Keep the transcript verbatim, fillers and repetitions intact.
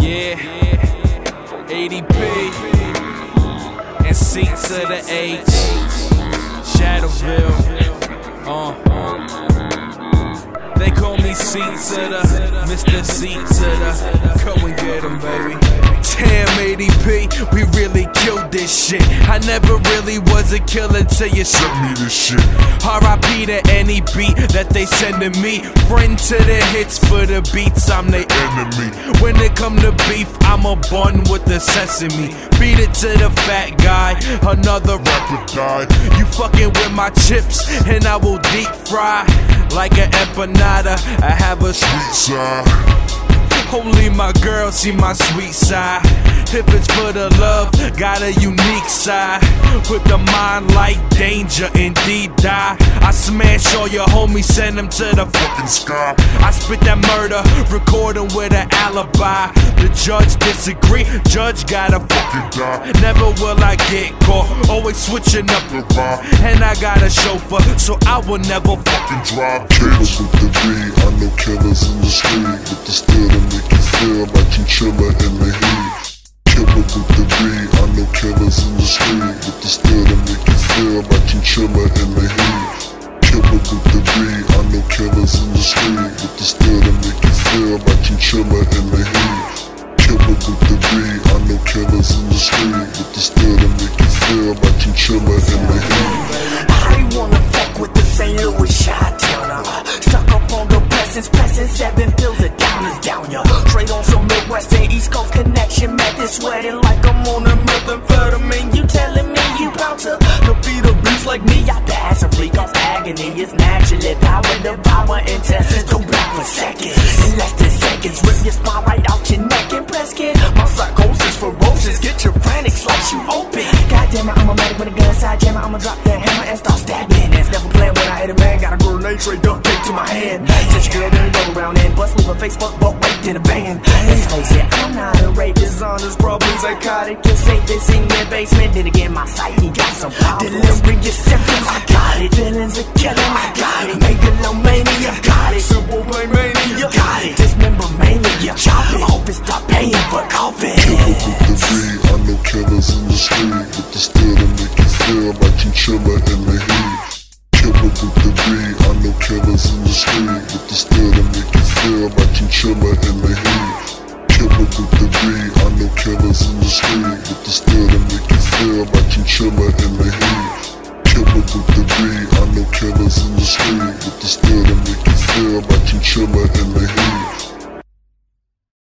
Yeah, A D P and C to the H, Shadowville. Uh, they call me C to the Mister C to the. Come and get 'em, baby. Damn, A D P, we really killed this shit. I never really was a killer till you sent me this shit. R I P to any beat that they sending me. Friend to the hits, for the beats, I'm the enemy. When it come to beef, I'm a bun with the sesame. Beat it to the fat guy, another rapper died. You fucking with my chips, and I will deep fry like an empanada. I have a sweet side. Only my girl see my sweet side. If it's for the love, got a unique side. With the mind like danger, indeed die. I smash all your homies, send them to the fucking sky. I spit that murder, record them with an alibi. The judge disagree, judge gotta fucking die. Never will I get caught, always switching up the rhyme. And I got a chauffeur, so I will never fucking drive. Killers with the V, I know killers in the street. With the steel to make you feel like you chiller in the heat. Killer with the V, I know killers in the street. With the steel to make you feel like you chiller in the heat. Killer with the V, I know killers in the street. With the steel to make you feel like you chiller in the heat. Killer with the V, I know killers in the street. With the steel to make you feel like you chiller in the heat. I wanna fuck with the Saint Louis Chi-Towner. Stuck up on the blessings, pressing seven pills of downers down ya. Straight on some Midwest and East Coast connection, man, this sweating like I'm on a methamphetamine. You telling me you bout to defeat a beast like me? I pass a freak off agony. It's naturally power, the power intestines. Go back for seconds, in less than seconds. Rip your spine right out your neck and press kid. My psychosis ferocious, get your frantic slice you open. Goddamn it, I'm a medic with a gun side jammer. I'ma drop that hammer and start stabbing. It's never playing when I hit a man. Got a grenade tray duct tape to my hand. Such a girl, then go around and bust leave a Facebook, but wait in a band. Let's face it, I'm not a rapist. On this problem psychotic. You're safest in your basement. Then again, my psyche got some problems. Delirious symptoms, I got it. Feelings of killing, I got it. Megalomania, got it. Simple play mania, got it. Dismember mania, chop it. Hope it stop paying for coffee. Killer with the V, I know killers in the street. With the steel to make you feel like you chiller in the heat. Killer with the V, I know killers in the street. With the steel to make you feel like you chiller in the heat. Killer with the V, I know killers in the street. With the steel to make you feel like you chiller in the heat. Killer with the V, I know killers in the street. With the steel to make you feel like you chiller in the heat.